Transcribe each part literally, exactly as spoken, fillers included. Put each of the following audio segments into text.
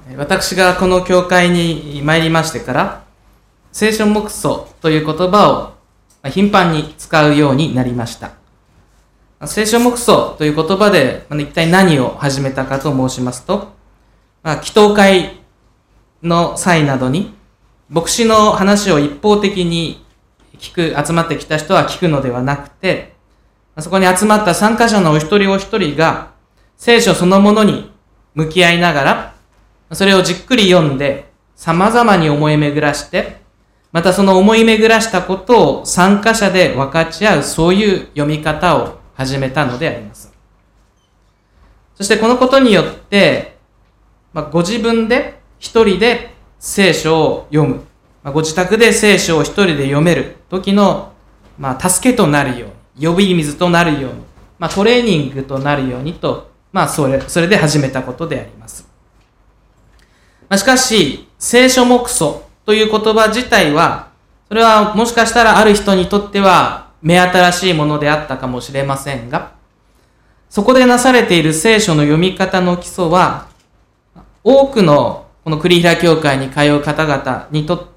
私がこの教会に参りましてから聖書黙想という言葉を頻繁に使うようになりました。聖書黙想という言葉で一体何を始めたかと申しますと、祈祷会の際などに牧師の話を一方的に聞く、集まってきた人は聞くのではなくて、そこに集まった参加者のお一人お一人が聖書そのものに向き合いながら、それをじっくり読んで様々に思い巡らして、またその思い巡らしたことを参加者で分かち合う、そういう読み方を始めたのであります。そしてこのことによって、まあ、ご自分で一人で聖書を読む、まあ、ご自宅で聖書を一人で読める時の、まあ、助けとなるように、呼び水となるように、まあ、トレーニングとなるようにと、まあ、それ、それで始めたことであります。まあ、しかし、聖書黙想という言葉自体は、それはもしかしたらある人にとっては目新しいものであったかもしれませんが、そこでなされている聖書の読み方の基礎は、多くのこの栗平教会に通う方々にとって、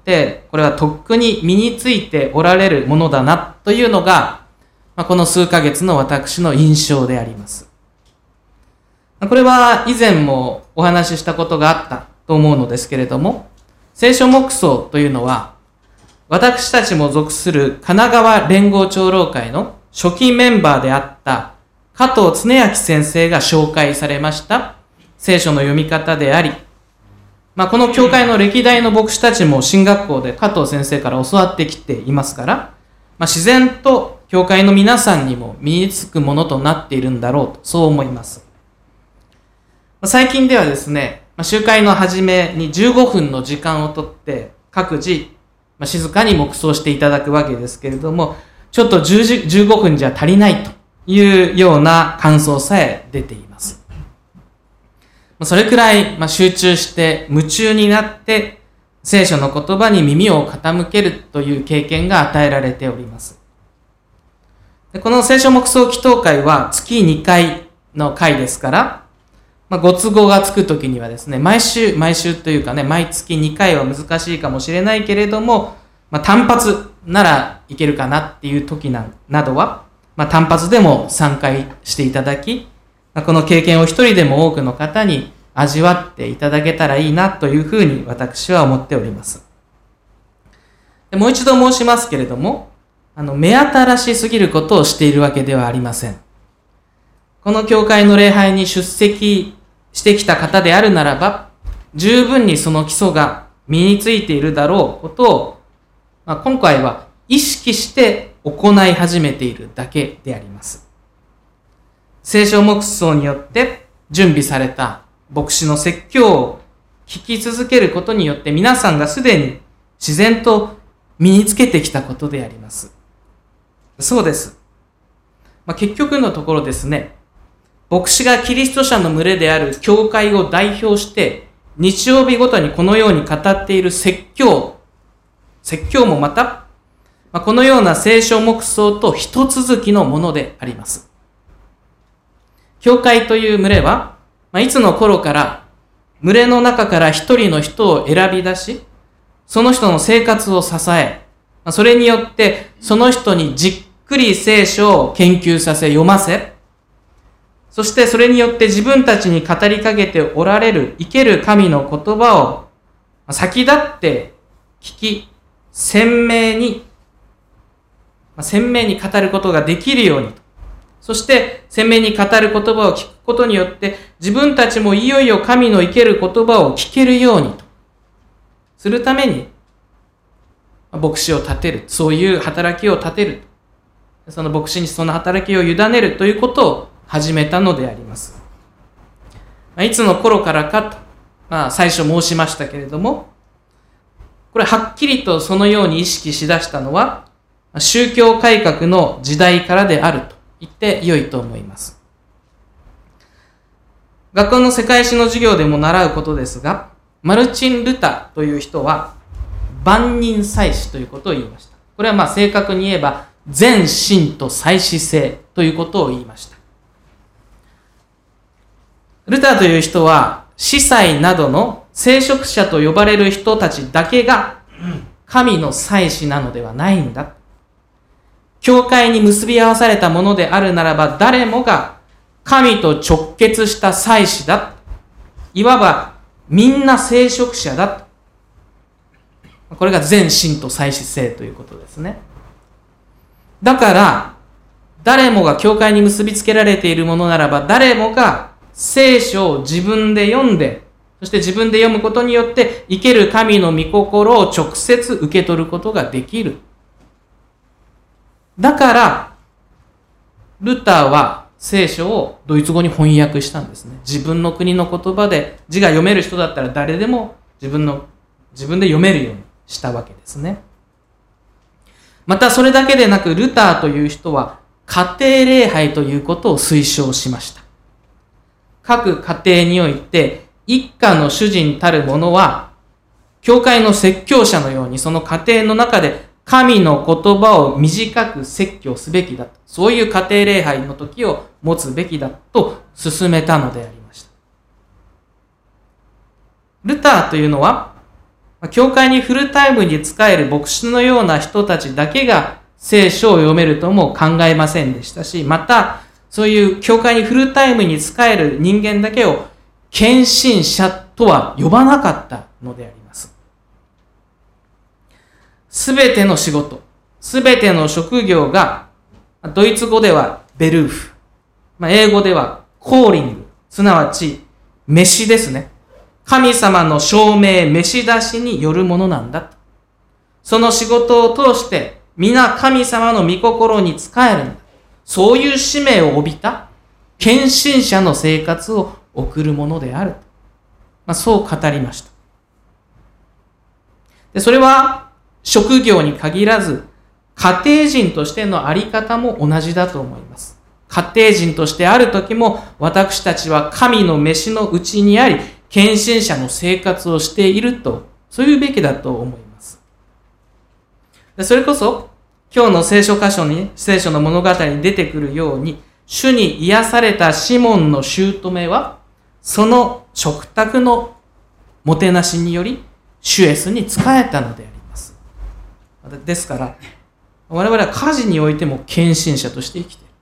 これはとっくに身についておられるものだなというのが、この数ヶ月の私の印象であります。これは以前もお話ししたことがあったと思うのですけれども、聖書黙想というのは、私たちも属する神奈川連合長老会の初期メンバーであった加藤恒明先生が紹介されました聖書の読み方であり、まあ、この教会の歴代の牧師たちも神学校で加藤先生から教わってきていますから、まあ、自然と教会の皆さんにも身につくものとなっているんだろうと、そう思います。最近ではですね、集会の始めにじゅうごふんの時間をとって各自静かに黙想していただくわけですけれども、ちょっとじゅうごふんじゃ足りないというような感想さえ出ています。それくらい集中して夢中になって聖書の言葉に耳を傾けるという経験が与えられております。この聖書黙想祈祷会は月にかいの会ですから、まあ、ご都合がつくときにはですね、毎週、毎週というかね、毎月にかいは難しいかもしれないけれども、まあ、単発ならいけるかなっていう時な、などは、まあ、単発でも参加していただき、まあ、この経験を一人でも多くの方に味わっていただけたらいいなというふうに私は思っております。でもう一度申しますけれども、あの、目新しすぎることをしているわけではありません。この教会の礼拝に出席してきた方であるならば、十分にその基礎が身についているだろうことを、まあ、今回は意識して行い始めているだけであります。聖書黙想によって準備された牧師の説教を聞き続けることによって皆さんがすでに自然と身につけてきたことであります。そうです。まあ、結局のところですね、牧師がキリスト者の群れである教会を代表して日曜日ごとにこのように語っている説教、説教もまた、まあ、このような聖書黙想と一続きのものであります。教会という群れは、まあ、いつの頃から群れの中から一人の人を選び出し、その人の生活を支え、まあ、それによってその人にじっくり聖書を研究させ読ませ、そしてそれによって自分たちに語りかけておられる生ける神の言葉を先立って聞き、鮮明に、鮮明に語ることができるようにと。そして鮮明に語る言葉を聞くことによって自分たちもいよいよ神の生ける言葉を聞けるようにとするために牧師を立てる、そういう働きを立てる。その牧師にその働きを委ねるということを始めたのであります。いつの頃からかと、まあ、最初申しましたけれども、これはっきりとそのように意識しだしたのは宗教改革の時代からであると言って良いと思います。学校の世界史の授業でも習うことですが、マルチン・ルターという人は万人祭司ということを言いました。これはまあ正確に言えば全神と祭司制ということを言いました。ルターという人は司祭などの聖職者と呼ばれる人たちだけが神の祭司なのではないんだ。教会に結び合わされたものであるならば、誰もが神と直結した祭司だ。いわばみんな聖職者だ。これが全信徒祭司制ということですね。だから誰もが教会に結びつけられているものならば、誰もが聖書を自分で読んで、そして自分で読むことによって生ける神の御心を直接受け取ることができる。だからルターは聖書をドイツ語に翻訳したんですね。自分の国の言葉で字が読める人だったら誰でも自分の自分で読めるようにしたわけですね。またそれだけでなく、ルターという人は家庭礼拝ということを推奨しました。各家庭において一家の主人たる者は教会の説教者のように、その家庭の中で神の言葉を短く説教すべきだと、そういう家庭礼拝の時を持つべきだと勧めたのでありました。ルターというのは、教会にフルタイムに仕える牧師のような人たちだけが聖書を読めるとも考えませんでしたし、またそういう教会にフルタイムに仕える人間だけを献身者とは呼ばなかったのであります。すべての仕事、すべての職業が、ドイツ語ではベルーフ、まあ、英語ではコーリング、すなわち召しですね。神様の証明、召し出しによるものなんだと。その仕事を通して皆神様の御心に仕えるんだ。そういう使命を帯びた献身者の生活を送るものである。まあ、そう語りました。で、それは職業に限らず、家庭人としてのあり方も同じだと思います。家庭人としてある時も、私たちは神の召しのうちにあり、献身者の生活をしていると、そういうべきだと思います。で、それこそ、今日の聖書箇所に、聖書の物語に出てくるように、主に癒されたシモンの姑は、その食卓のもてなしにより、主イエスに仕えたのであります。ですから、我々は家事においても献身者として生きている。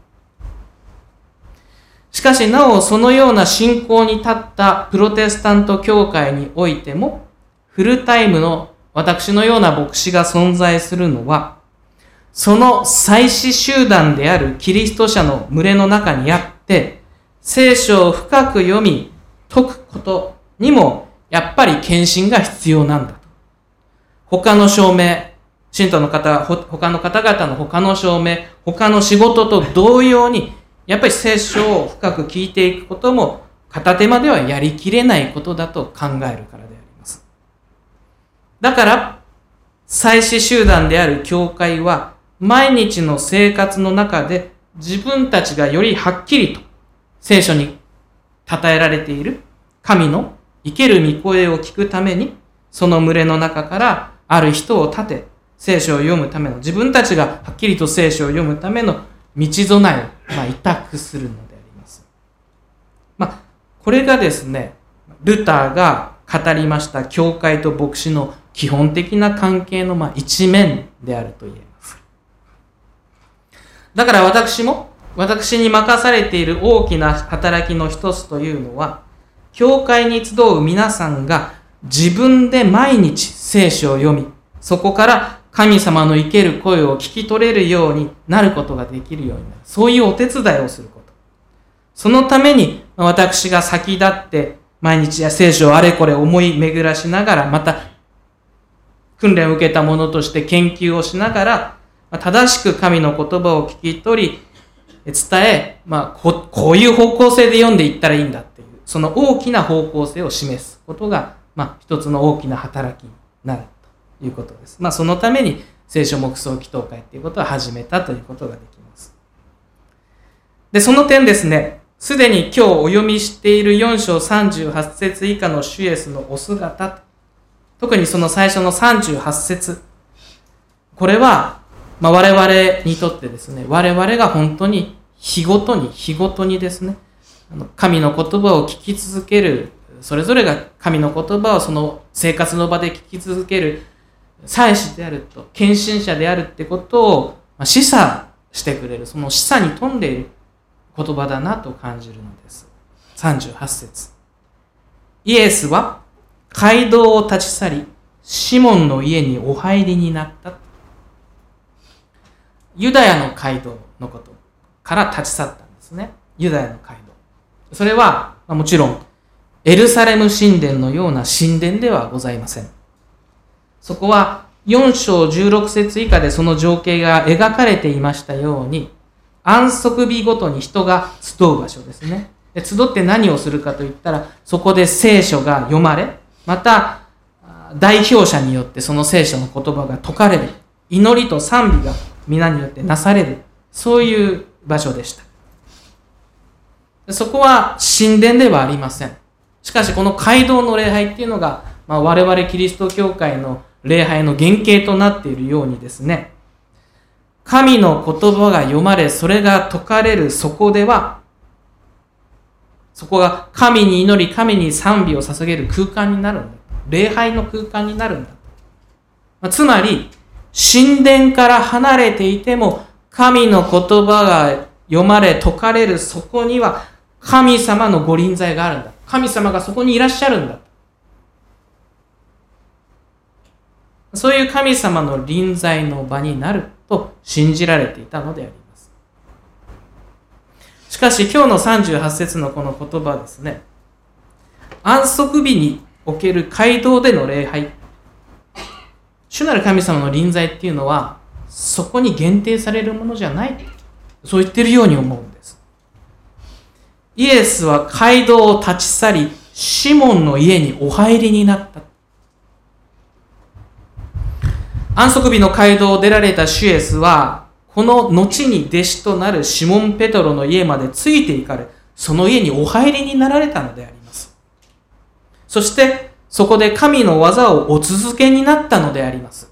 しかしなおそのような信仰に立ったプロテスタント教会においても、フルタイムの私のような牧師が存在するのは、その祭司集団であるキリスト者の群れの中にあって、聖書を深く読み解くことにもやっぱり献身が必要なんだと。他の証明、信徒の方、他の方々の他の証明、他の仕事と同様に、やっぱり聖書を深く聞いていくことも片手間ではやりきれないことだと考えるからであります。だから、祭司集団である教会は、毎日の生活の中で自分たちがよりはっきりと聖書に称えられている神の生ける御声を聞くために、その群れの中からある人を立て、聖書を読むための、自分たちがはっきりと聖書を読むための道備えを、まあ、委託するのであります。まあ、これがですね、ルターが語りました教会と牧師の基本的な関係のまあ一面であると言えます。だから私も、私に任されている大きな働きの一つというのは、教会に集う皆さんが自分で毎日聖書を読み、そこから神様の生ける声を聞き取れるようになることができるようになる。そういうお手伝いをすること。そのために私が先立って毎日や聖書をあれこれ思い巡らしながら、また訓練を受けたものとして研究をしながら、正しく神の言葉を聞き取り、伝え、まあ、こ, こういう方向性で読んでいったらいいんだっていう、その大きな方向性を示すことが、まあ、一つの大きな働きになるということです。まあ、そのために聖書黙想祈祷会っていうことを始めたということができます。で、その点ですね、すでに今日お読みしているよん章さんじゅうはち節以下の主イエスのお姿、特にその最初のさんじゅうはち節、これは、まあ、我々にとってですね、我々が本当に日ごとに日ごとにですね、神の言葉を聞き続けるそれぞれが神の言葉をその生活の場で聞き続ける祭司であると、献身者であるってことを示唆してくれる、その示唆に富んでいる言葉だなと感じるのです。さんじゅうはち節。イエスは街道を立ち去り、シモンの家にお入りになった。ユダヤの街道のことから立ち去ったんですね。ユダヤの街道。それはもちろんエルサレム神殿のような神殿ではございません。そこはよん章じゅうろく節以下でその情景が描かれていましたように、安息日ごとに人が集う場所ですね。で、集って何をするかといったら、そこで聖書が読まれ、また代表者によってその聖書の言葉が説かれる、祈りと賛美が皆によってなされる、そういう場所でした。そこは神殿ではありません。しかしこの街道の礼拝っていうのが、まあ、我々キリスト教会の礼拝の原型となっているようにですね、神の言葉が読まれ、それが説かれるそこでは、そこが神に祈り、神に賛美を捧げる空間になるんだ。礼拝の空間になるんだ。まあ、つまり、神殿から離れていても、神の言葉が読まれ、説かれるそこには、神様のご臨在があるんだ。神様がそこにいらっしゃるんだ。そういう神様の臨在の場になると信じられていたのであります。しかし今日のさんじゅうはち節のこの言葉ですね、安息日における街道での礼拝、主なる神様の臨在っていうのはそこに限定されるものじゃない、そう言ってるように思うんです。イエスは街道を立ち去り、シモンの家にお入りになった。安息日の街道を出られた主イエスは、この後に弟子となるシモン・ペトロの家までついて行かれ、その家にお入りになられたのであります。そして、そこで神の技をお続けになったのであります。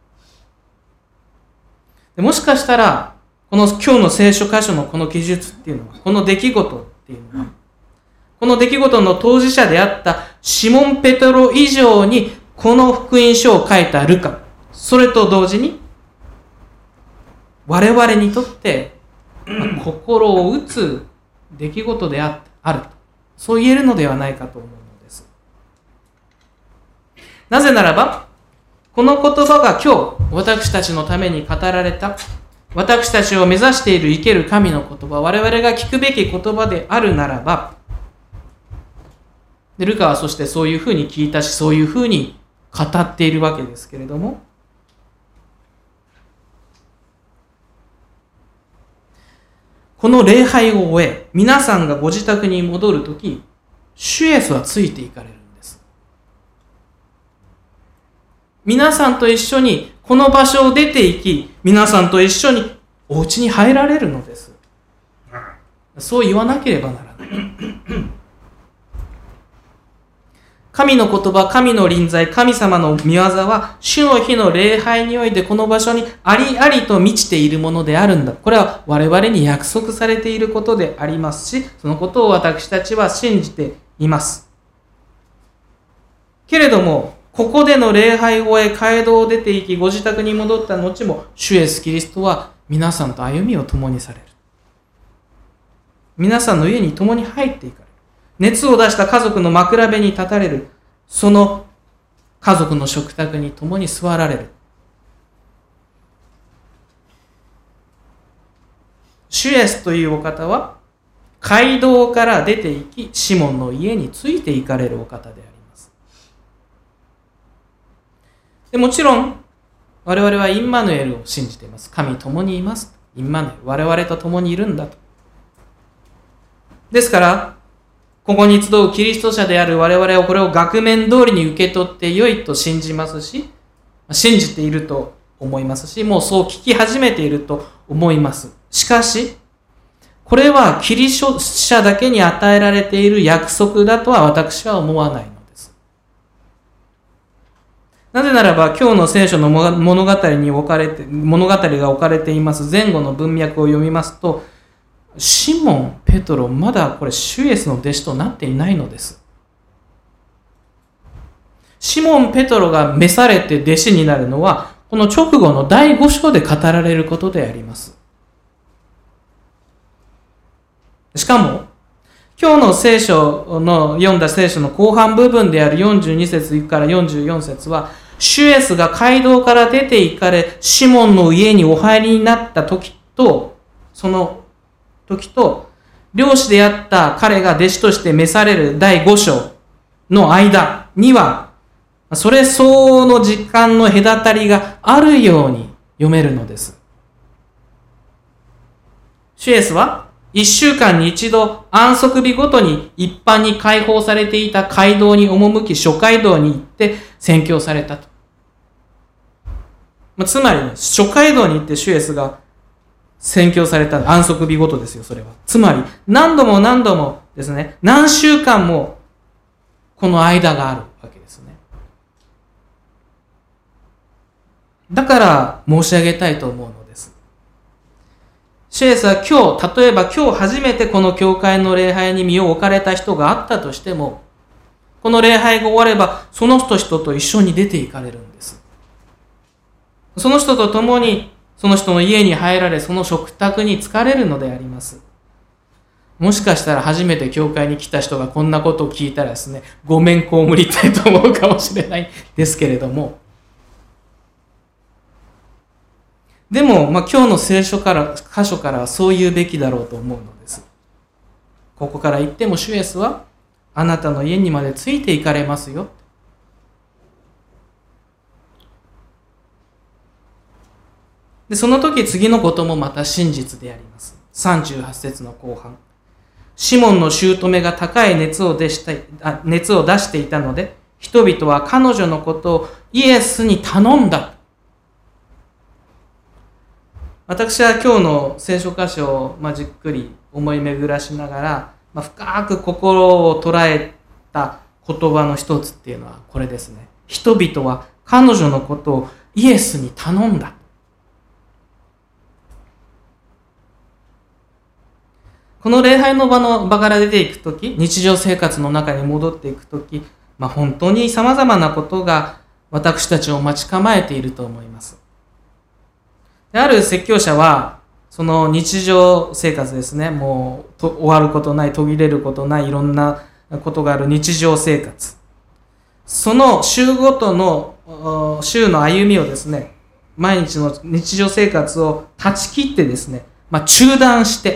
でもしかしたら、この今日の聖書箇所のこの記述っていうのは、この出来事っていうのは、この出来事の当事者であったシモン・ペトロ以上に、この福音書を書いたルカ、それと同時に我々にとって心を打つ出来事であると、そう言えるのではないかと思うのです。なぜならば、この言葉が今日私たちのために語られた、私たちを目指している生ける神の言葉、我々が聞くべき言葉であるならば、でルカはそしてそういうふうに聞いたし、そういうふうに語っているわけですけれども、この礼拝を終え、皆さんがご自宅に戻るとき、主イエスはついて行かれるんです。皆さんと一緒にこの場所を出て行き、皆さんと一緒にお家に入られるのです。そう言わなければならない。神の言葉、神の臨在、神様の御業は、主の日の礼拝においてこの場所にありありと満ちているものであるんだ。これは我々に約束されていることでありますし、そのことを私たちは信じています。けれども、ここでの礼拝を終え、街道を出て行き、ご自宅に戻った後も、主イエスキリストは皆さんと歩みを共にされる。皆さんの家に共に入っていかれる。熱を出した家族の枕辺に立たれる。その家族の食卓に共に座られる。主イエスというお方は、街道から出て行き、シモンの家について行かれるお方であります。でもちろん、我々はインマヌエルを信じています。神共にいます。インマヌエル、我々と共にいるんだと。ですから、ここに集うキリスト者である我々はこれを額面通りに受け取って良いと信じますし、信じていると思いますし、もうそう聞き始めていると思います。しかし、これはキリスト者だけに与えられている約束だとは私は思わないのです。なぜならば、今日の聖書の物語に置かれて、物語が置かれています前後の文脈を読みますと、シモン・ペトロ、まだこれ主イエスの弟子となっていないのです。 シモン・ペトロが召されて弟子になるのは、この直後のだいご章で語られることであります。しかも、今日の聖書の、読んだ聖書の後半部分であるよんじゅうに節からよんじゅうよん節は、主イエスが街道から出て行かれ、シモンの家にお入りになった時と、その時と、漁師であった彼が弟子として召されるだいご章の間には、それ相応の時間の隔たりがあるように読めるのです。主イエスは一週間に一度安息日ごとに一般に開放されていた街道に赴き、諸街道に行って宣教されたと。つまり、ね、諸街道に行って主イエスが宣教された安息日ごとですよ、それは。つまり、何度も何度もですね、何週間もこの間があるわけですね。だから申し上げたいと思うのです。主イエスは今日、例えば今日初めてこの教会の礼拝に身を置かれた人があったとしても、この礼拝が終われば、その人と一緒に出て行かれるんです。その人と共に、その人の家に入られ、その食卓に疲れるのであります。もしかしたら初めて教会に来た人がこんなことを聞いたらですね、ごめんこむりたいと思うかもしれないですけれども、でも、まあ、今日の聖書から、箇所からはそう言うべきだろうと思うのです。ここから言っても主イエスは、あなたの家にまでついて行かれますよ。で、その時次のこともまた真実であります。さんじゅうはち節の後半。シモンの姑が高い熱を出したあ熱を出していたので、人々は彼女のことをイエスに頼んだ。私は今日の聖書箇所を、まあ、じっくり思い巡らしながら、まあ、深く心を捉えた言葉の一つっていうのはこれですね。人々は彼女のことをイエスに頼んだ。この礼拝の場の場から出ていくとき、日常生活の中に戻っていくとき、まあ、本当に様々なことが私たちを待ち構えていると思います。ある説教者は、その日常生活ですね、もう終わることない、途切れることない、いろんなことがある日常生活。その週ごとの、週の歩みをですね、毎日の日常生活を断ち切ってですね、まあ、中断して、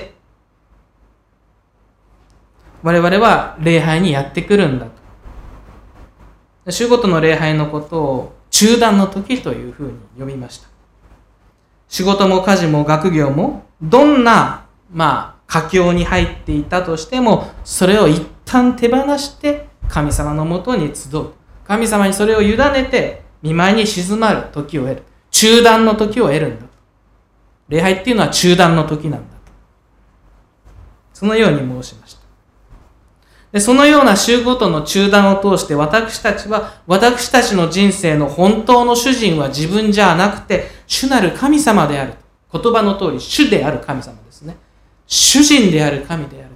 我々は礼拝にやってくるんだと。週ごとの礼拝のことを中断の時というふうに呼びました。仕事も家事も学業もどんな、まあ、佳境に入っていたとしても、それを一旦手放して神様のもとに集う。神様にそれを委ねて見舞いに静まる時を得る。中断の時を得るんだ。礼拝っていうのは中断の時なんだと。そのように申しました。で、そのような週ごとの中断を通して私たちは、私たちの人生の本当の主人は自分じゃなくて、主なる神様である。言葉の通り、主である神様ですね。主人である神である。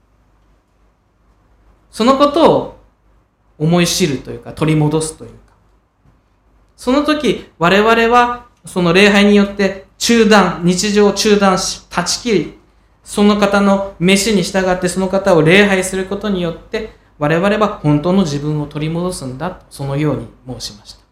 そのことを思い知るというか、取り戻すというか。その時、我々は、その礼拝によって中断、日常を中断し、断ち切り、その方の召しに従ってその方を礼拝することによって我々は本当の自分を取り戻すんだと、そのように申しました。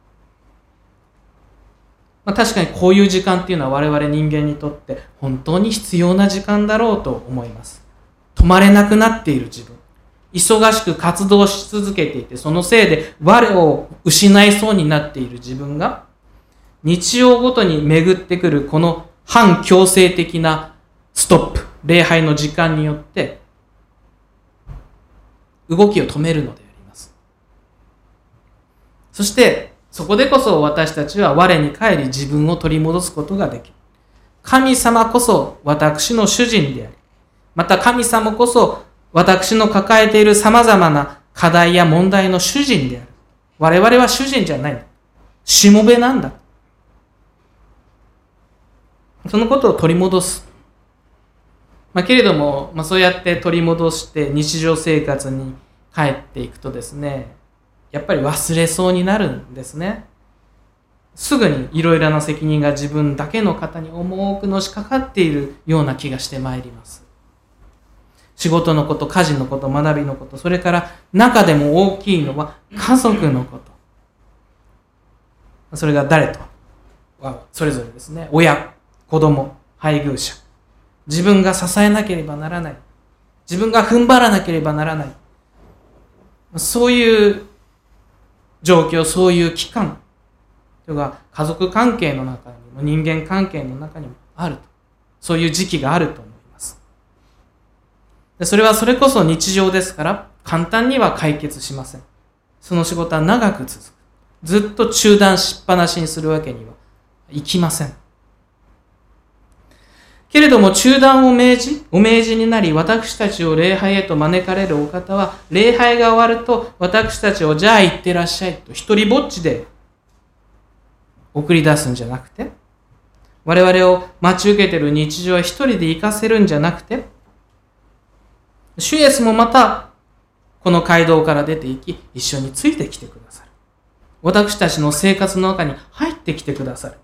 まあ、確かにこういう時間っていうのは我々人間にとって本当に必要な時間だろうと思います。止まれなくなっている自分、忙しく活動し続けていて、そのせいで我を失いそうになっている自分が日曜ごとに巡ってくるこの反強制的なストップ、礼拝の時間によって動きを止めるのであります。そしてそこでこそ私たちは我に返り自分を取り戻すことができる。神様こそ私の主人であり、また神様こそ私の抱えている様々な課題や問題の主人である。我々は主人じゃないんだ。しもべなんだ。そのことを取り戻す。まあ、けれども、まあ、そうやって取り戻して日常生活に帰っていくとですね、 やっぱり忘れそうになるんですね。すぐにいろいろな責任が自分だけの肩に重くのしかかっているような気がしてまいります。仕事のこと、家事のこと、学びのこと、それから中でも大きいのは家族のこと。それが誰とはそれぞれですね。親、子供、配偶者。自分が支えなければならない。自分が踏ん張らなければならない。そういう状況、そういう期間というか、家族関係の中にも人間関係の中にもあると。そういう時期があると思います。でそれはそれこそ日常ですから、簡単には解決しません。その仕事は長く続く。ずっと中断しっぱなしにするわけにはいきません。けれども中断を命じ、お命じになり、私たちを礼拝へと招かれるお方は、礼拝が終わると、私たちをじゃあ行ってらっしゃいと、一人ぼっちで送り出すんじゃなくて、我々を待ち受けている日常は一人で行かせるんじゃなくて、主イエスもまた、この街道から出て行き、一緒についてきてくださる。私たちの生活の中に入ってきてくださる。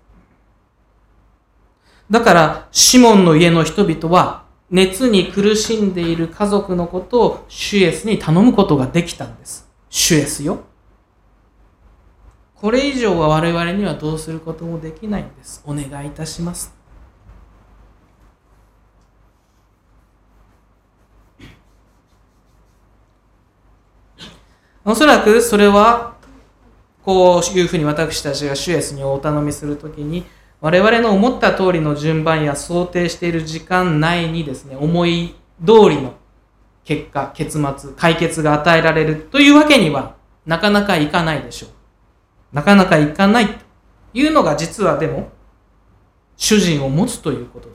だから、シモンの家の人々は、熱に苦しんでいる家族のことを主イエスに頼むことができたんです。主イエスよ。これ以上は我々にはどうすることもできないんです。お願いいたします。おそらくそれは、こういうふうに私たちが主イエスにお頼みするときに、我々の思った通りの順番や想定している時間内にですね、思い通りの結果、結末、解決が与えられるというわけにはなかなかいかないでしょう。なかなかいかないというのが実はでも主人を持つということです。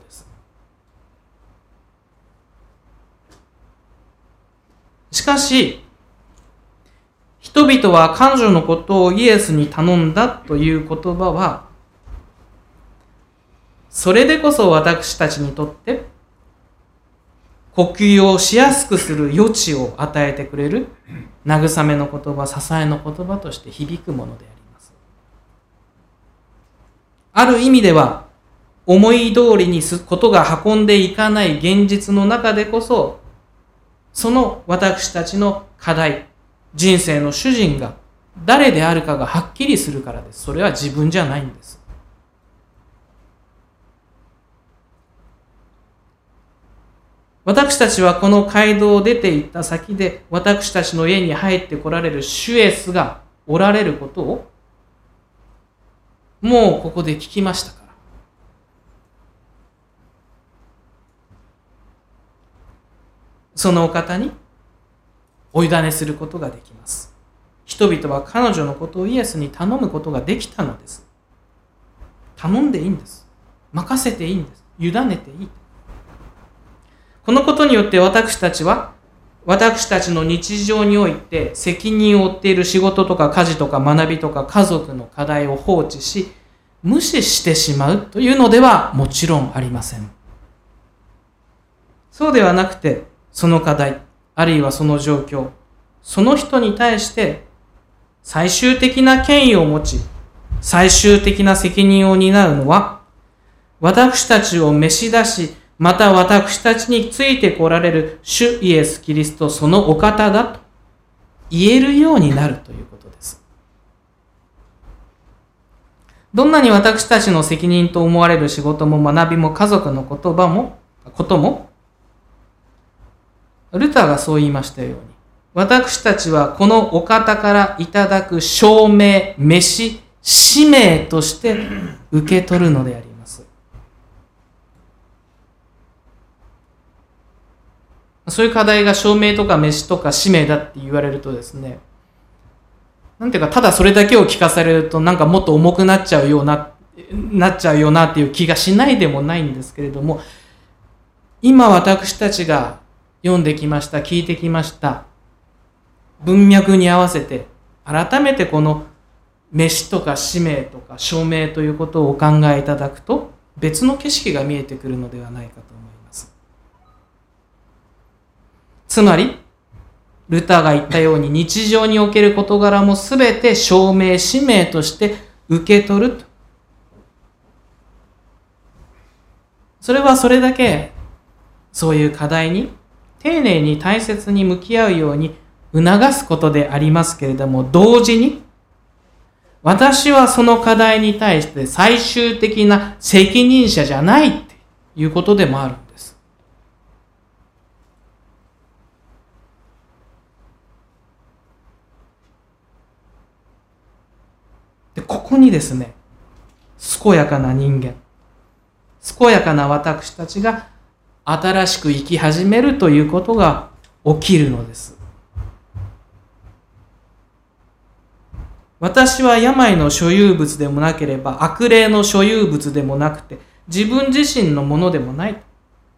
しかし、人々は彼女のことをイエスに頼んだという言葉は、それでこそ私たちにとって呼吸をしやすくする余地を与えてくれる慰めの言葉、支えの言葉として響くものであります。ある意味では思い通りにことが運んでいかない現実の中でこそ、その私たちの課題、人生の主人が誰であるかがはっきりするからです。それは自分じゃないんです。私たちはこの街道を出て行った先で、私たちの家に入って来られる主イエスがおられることを、もうここで聞きましたから。そのお方にお委ねすることができます。人々は彼女のことをイエスに頼むことができたのです。頼んでいいんです。任せていいんです。委ねていい。このことによって私たちは、私たちの日常において責任を負っている仕事とか家事とか学びとか家族の課題を放置し、無視してしまうというのではもちろんありません。そうではなくて、その課題、あるいはその状況、その人に対して最終的な権威を持ち、最終的な責任を担うのは、私たちを召し出し、また私たちについて来られる主イエス・キリストそのお方だと言えるようになるということです。どんなに私たちの責任と思われる仕事も学びも家族の言葉も、ことも、ルターがそう言いましたように、私たちはこのお方からいただく証明、召し、使命として受け取るのであります。そういう課題が証明とか召しとか使命だって言われるとですね、なんていうか、ただそれだけを聞かされるとなんかもっと重くなっちゃうような、なっちゃうよなっていう気がしないでもないんですけれども、今私たちが読んできました、聞いてきました文脈に合わせて、改めてこの召しとか使命とか証明ということをお考えいただくと、別の景色が見えてくるのではないかと思います。つまり、 ルターが言ったように日常における事柄もすべて証明、使命として受け取ると。それはそれだけそういう課題に丁寧に大切に向き合うように促すことでありますけれども、同時に私はその課題に対して最終的な責任者じゃないっていうことでもあるんです。で、ここにですね、健やかな人間、健やかな私たちが新しく生き始めるということが起きるのです。私は病の所有物でもなければ悪霊の所有物でもなくて自分自身のものでもない。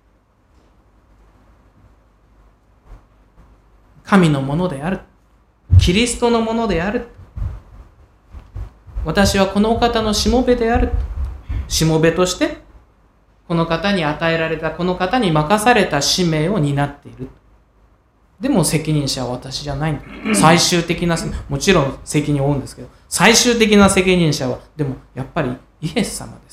神のものである。キリストのものである。私はこのお方のしもべである。しもべとしてこの方に与えられた、この方に任された使命を担っている。でも責任者は私じゃないんだ。最終的な、もちろん責任を負うんですけど、最終的な責任者は、でもやっぱりイエス様です。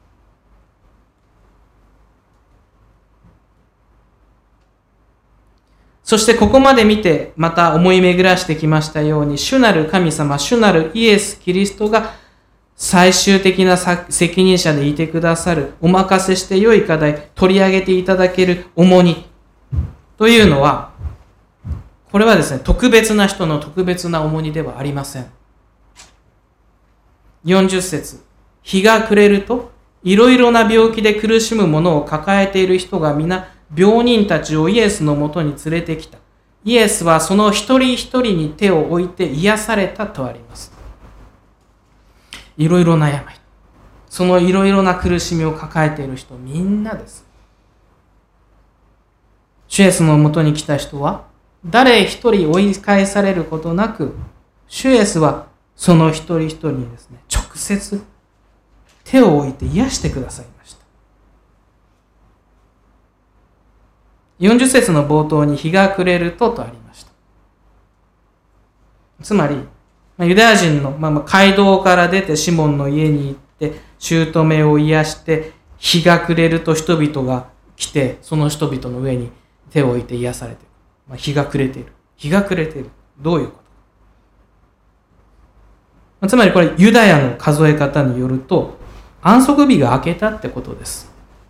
そしてここまで見て、また思い巡らしてきましたように、主なる神様、主なるイエス・キリストが最終的な責任者でいてくださる、お任せして良い課題、取り上げていただける重荷というのは、これはですね、特別な人の特別な重荷ではありません。よんじゅっ節、日が暮れると、いろいろな病気で苦しむ者を抱えている人が皆、病人たちをイエスのもとに連れてきた。イエスはその一人一人に手を置いて癒されたとあります。いろいろな病、そのいろいろな苦しみを抱えている人みんなです。主イエスのもとに来た人は誰一人追い返されることなく、主イエスはその一人一人にですね、直接手を置いて癒してくださいました。よんじゅっ節の冒頭に日が暮れるととありました。つまりユダヤ人の、まあ、街道から出てシモンの家に行って姑を癒して日が暮れると人々が来てその人々の上に手を置いて癒されている、まあ、日が暮れている日が暮れているどういうことか、まあ、つまりこれユダヤの数え方によると安息日が明けたってことです。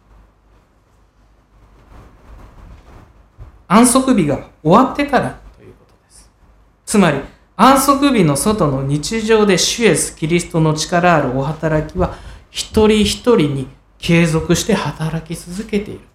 安息日が終わってからということです。つまり安息日の外の日常で主イエスキリストの力あるお働きは一人一人に継続して働き続けている。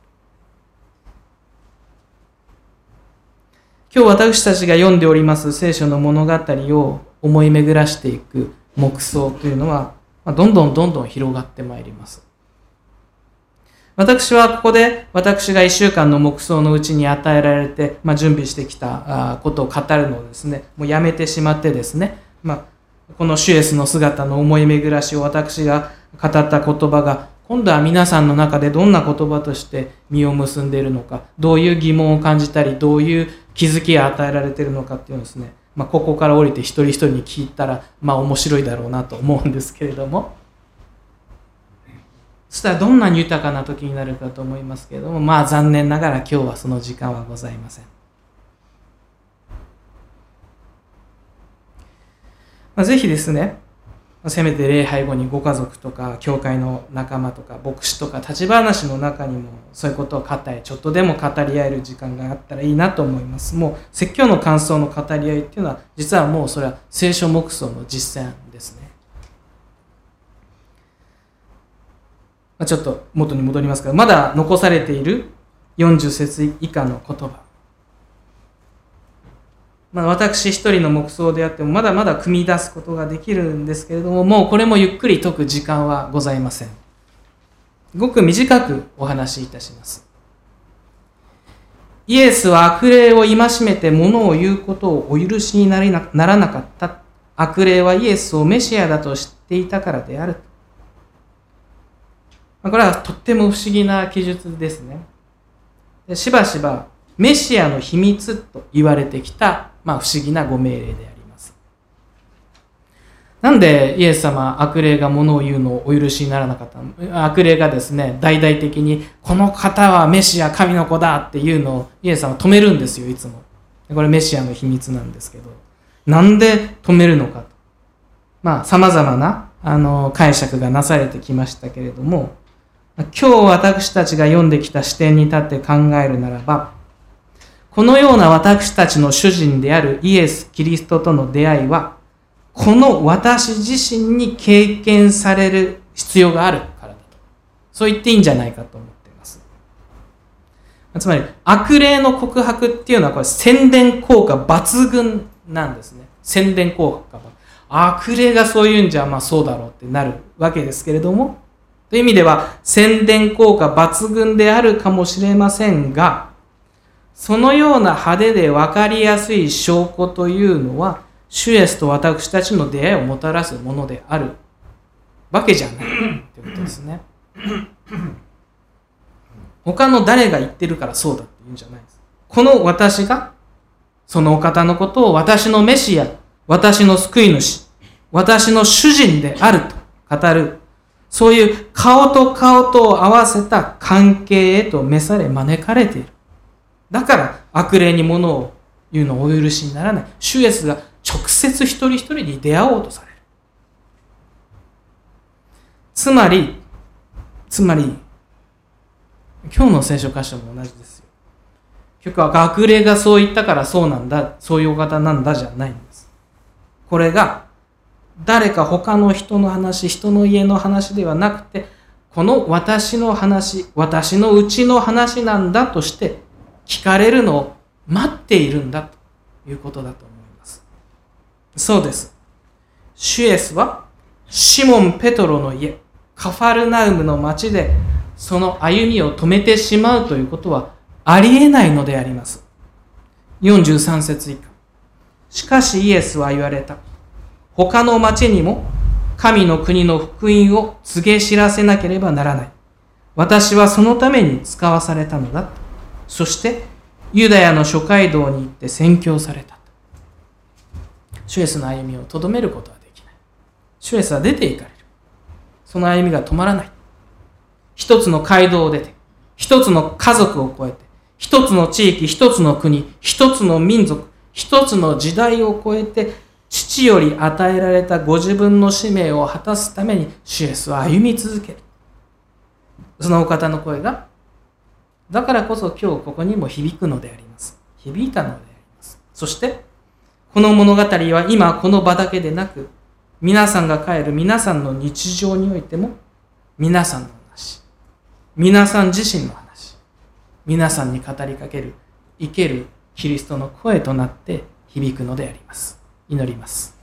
今日私たちが読んでおります聖書の物語を思い巡らしていく黙想というのはどんどんどんどん広がってまいります。私はここで私が一週間の黙想のうちに与えられて、まあ、準備してきたことを語るのをですね、もうやめてしまってですね、まあ、この主イエスの姿の思い巡らしを私が語った言葉が今度は皆さんの中でどんな言葉として実を結んでいるのか、どういう疑問を感じたり、どういう気づきが与えられているのかっていうのをですね、まあ、ここから降りて一人一人に聞いたら、まあ面白いだろうなと思うんですけれども、そしたらどんなに豊かな時になるかと思いますけれども、まあ残念ながら今日はその時間はございません。まあ、ぜひですね、せめて礼拝後にご家族とか教会の仲間とか牧師とか立ち話の中にもそういうことを語り、ちょっとでも語り合える時間があったらいいなと思います。もう説教の感想の語り合いっていうのは実はもうそれは聖書黙想の実践ですね。ちょっと元に戻りますが、まだ残されているよんじゅっ節以下の言葉、まあ、私一人の黙想であってもまだまだ組み出すことができるんですけれども、もうこれもゆっくり解く時間はございません。ごく短くお話しいたします。イエスは悪霊を戒めて物を言うことをお許しにならなかった。悪霊はイエスをメシアだと知っていたからである。これはとっても不思議な記述ですね。しばしばメシアの秘密と言われてきた、まあ、不思議なご命令であります。なんでイエス様は悪霊が物を言うのをお許しにならなかったの？悪霊がですね、大々的にこの方はメシア神の子だっていうのをイエス様は止めるんですよ、いつも。これメシアの秘密なんですけど、なんで止めるのかと、まあ様々なあの解釈がなされてきましたけれども、今日私たちが読んできた視点に立って考えるならば、このような私たちの主人であるイエス・キリストとの出会いは、この私自身に経験される必要があるからだと、そう言っていいんじゃないかと思っています。つまり悪霊の告白っていうのはこれ宣伝効果抜群なんですね。宣伝効果。悪霊がそういうんじゃまあそうだろうってなるわけですけれども、という意味では宣伝効果抜群であるかもしれませんが、そのような派手で分かりやすい証拠というのは主イエスと私たちの出会いをもたらすものであるわけじゃないということですね。他の誰が言ってるからそうだって言うんじゃないです。この私がそのお方のことを私のメシア、私の救い主、私の主人であると語る、そういう顔と顔とを合わせた関係へと召され招かれている。だから悪霊に物を言うのをお許しにならない。主イエスが直接一人一人に出会おうとされる。つまり、つまり、今日の聖書箇所も同じですよ。結局は悪霊がそう言ったからそうなんだ、そういうお方なんだじゃないんです。これが誰か他の人の話、人の家の話ではなくて、この私の話、私のうちの話なんだとして聞かれるのを待っているんだということだと思います。そうです。主イエスはシモン・ペトロの家、カファルナウムの町でその歩みを止めてしまうということはありえないのであります。よんじゅうさん節以下。しかしイエスは言われた。他の町にも神の国の福音を告げ知らせなければならない。私はそのために使わされたのだ。そしてユダヤの諸街道に行って宣教された。主イエスの歩みをとどめることはできない。主イエスは出て行かれる。その歩みが止まらない。一つの街道を出て、一つの家族を超えて、一つの地域、一つの国、一つの民族、一つの時代を超えて、父より与えられたご自分の使命を果たすために主イエスは歩み続ける。そのお方の声が、だからこそ今日ここにも響くのであります。響いたのであります。そして、この物語は今この場だけでなく、皆さんが帰る皆さんの日常においても、皆さんの話、皆さん自身の話、皆さんに語りかける生けるキリストの声となって響くのであります。祈ります。